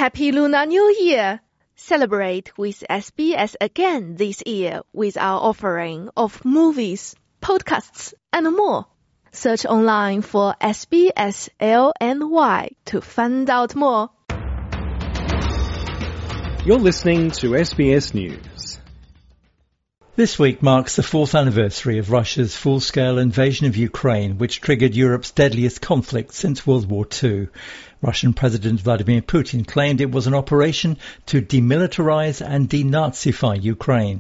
Happy Lunar New Year! Celebrate with SBS again this year with our offering of movies, podcasts, and more. Search online for SBS LNY to find out more. You're listening to SBS News. This week marks the 4th anniversary of Russia's full-scale invasion of Ukraine, which triggered Europe's deadliest conflict since World War II. Russian President Vladimir Putin claimed it was an operation to demilitarize and denazify Ukraine.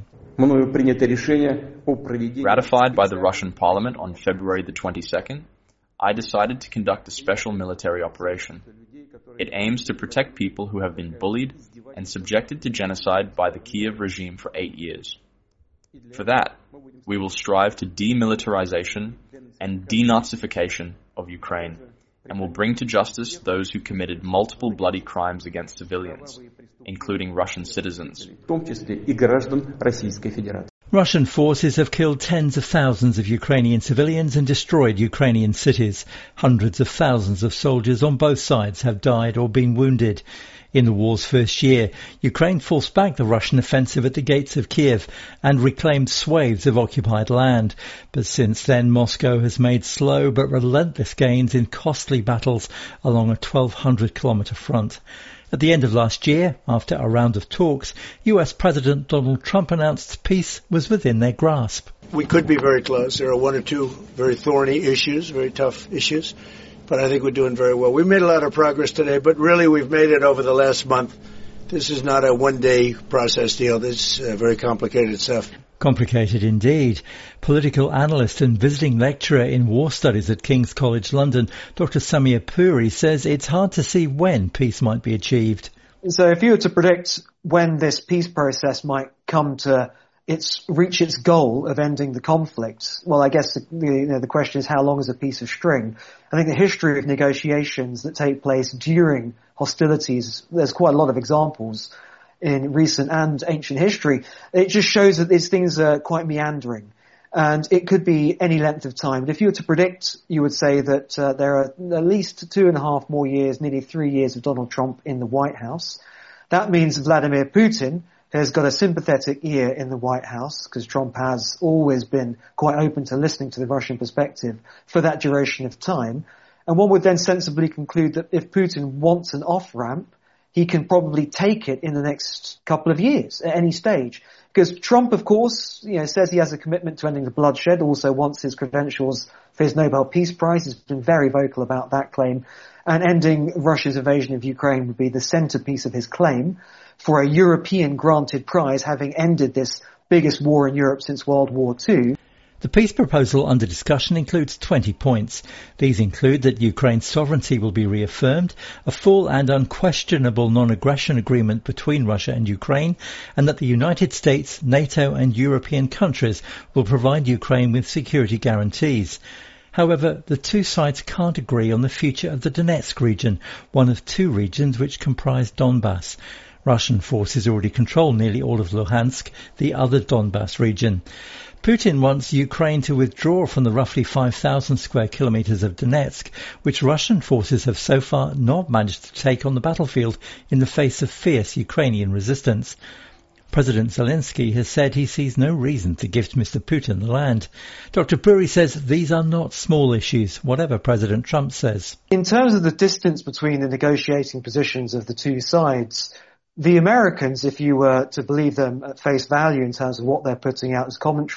Ratified by the Russian Parliament on February the 22nd, I decided to conduct a special military operation. It aims to protect people who have been bullied and subjected to genocide by the Kiev regime for 8 years. For that, we will strive to demilitarization and denazification of Ukraine, and will bring to justice those who committed multiple bloody crimes against civilians, including Russian citizens. Russian forces have killed tens of thousands of Ukrainian civilians and destroyed Ukrainian cities. Hundreds of thousands of soldiers on both sides have died or been wounded. In the war's first year, Ukraine forced back the Russian offensive at the gates of Kiev and reclaimed swathes of occupied land. But since then, Moscow has made slow but relentless gains in costly battles along a 1,200-kilometre front. At the end of last year, after a round of talks, US President Donald Trump announced peace was within their grasp. We could be very close. There are one or two very thorny issues, very tough issues, but I think we're doing very well. We made a lot of progress today, but really we've made it over the last month. This is not a one-day process deal. This is very complicated stuff. Complicated indeed. Political analyst and visiting lecturer in war studies at King's College London, Dr. Samir Puri, says it's hard to see when peace might be achieved. So if you were to predict when this peace process might come to reach its goal of ending the conflict, well, I guess the question is how long is a piece of string? I think the history of negotiations that take place during hostilities, there's quite a lot of examples in recent and ancient history. It just shows that these things are quite meandering, and it could be any length of time. But if you were to predict, you would say that there are at least 2.5 more years, nearly 3 years of Donald Trump in the White House. That means Vladimir Putin has got a sympathetic ear in the White House, because Trump has always been quite open to listening to the Russian perspective for that duration of time. And one would then sensibly conclude that if Putin wants an off-ramp, he can probably take it in the next couple of years at any stage. Because Trump, of course, says he has a commitment to ending the bloodshed, also wants his credentials for his Nobel Peace Prize. He's been very vocal about that claim. And ending Russia's invasion of Ukraine would be the centerpiece of his claim for a European granted prize, having ended this biggest war in Europe since World War II. The peace proposal under discussion includes 20 points. These include that Ukraine's sovereignty will be reaffirmed, a full and unquestionable non-aggression agreement between Russia and Ukraine, and that the United States, NATO and European countries will provide Ukraine with security guarantees. However, the two sides can't agree on the future of the Donetsk region, one of two regions which comprise Donbass. Russian forces already control nearly all of Luhansk, the other Donbass region. Putin wants Ukraine to withdraw from the roughly 5,000 square kilometres of Donetsk, which Russian forces have so far not managed to take on the battlefield in the face of fierce Ukrainian resistance. President Zelensky has said he sees no reason to gift Mr. Putin the land. Dr. Puri says these are not small issues, whatever President Trump says. In terms of the distance between the negotiating positions of the two sides, the Americans, if you were to believe them at face value in terms of what they're putting out as commentary,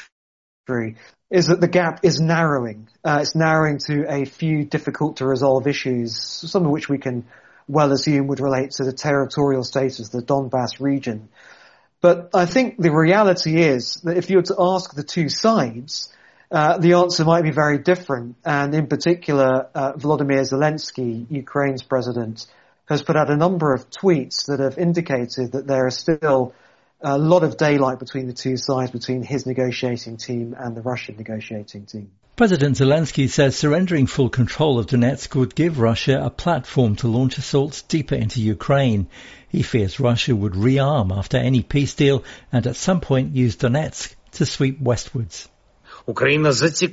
is that the gap is narrowing. It's narrowing to a few difficult to resolve issues, some of which we can well assume would relate to the territorial status of the Donbass region. But I think the reality is that if you were to ask the two sides, the answer might be very different. And in particular, Volodymyr Zelensky, Ukraine's president, has put out a number of tweets that have indicated that there is still a lot of daylight between the two sides, between his negotiating team and the Russian negotiating team. President Zelensky says surrendering full control of Donetsk would give Russia a platform to launch assaults deeper into Ukraine. He fears Russia would rearm after any peace deal and at some point use Donetsk to sweep westwards. Ukraine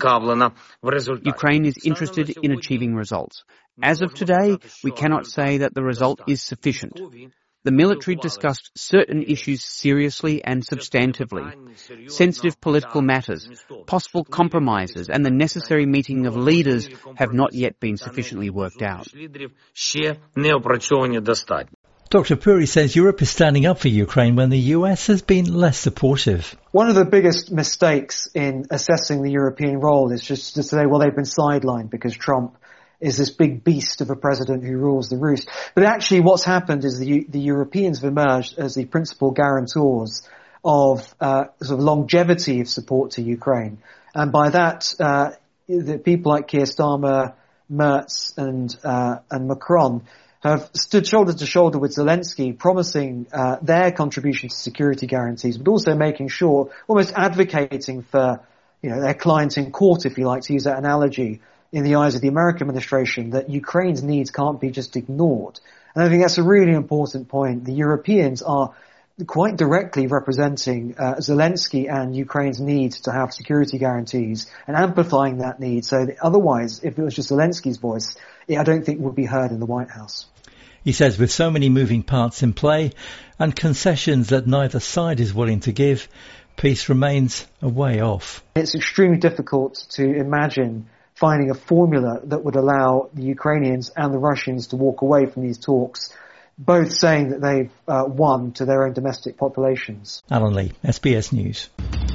is interested in achieving results. As of today, we cannot say that the result is sufficient. the military discussed certain issues seriously and substantively. Sensitive political matters, possible compromises, and the necessary meeting of leaders have not yet been sufficiently worked out. Dr. Puri says Europe is standing up for Ukraine when the US has been less supportive. One of the biggest mistakes in assessing the European role is just to say, well, they've been sidelined because Trump is this big beast of a president who rules the roost. But actually what's happened is the Europeans have emerged as the principal guarantors of sort of longevity of support to Ukraine. And by that, the people like Keir Starmer, Merz and Macron have stood shoulder to shoulder with Zelensky, promising their contribution to security guarantees, but also making sure, almost advocating for, their clients in court, if you like to use that analogy, in the eyes of the American administration, that Ukraine's needs can't be just ignored. And I think that's a really important point. The Europeans are quite directly representing Zelensky and Ukraine's need to have security guarantees and amplifying that need. So that otherwise, if it was just Zelensky's voice, I don't think would be heard in the White House. He says with so many moving parts in play and concessions that neither side is willing to give, peace remains a way off. It's extremely difficult to imagine finding a formula that would allow the Ukrainians and the Russians to walk away from these talks, both saying that they've won to their own domestic populations. Alan Lee, SBS News.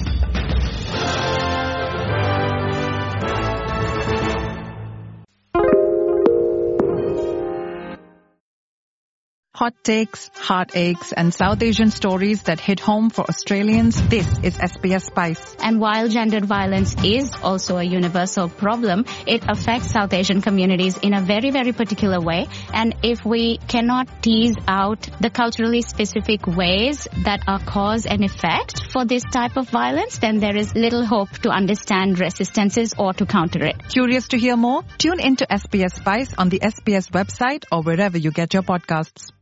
Hot takes, heartaches, and South Asian stories that hit home for Australians. This is SBS Spice. And while gendered violence is also a universal problem, it affects South Asian communities in a very, very particular way. And if we cannot tease out the culturally specific ways that are cause and effect for this type of violence, then there is little hope to understand resistances or to counter it. Curious to hear more? Tune into SBS Spice on the SBS website or wherever you get your podcasts.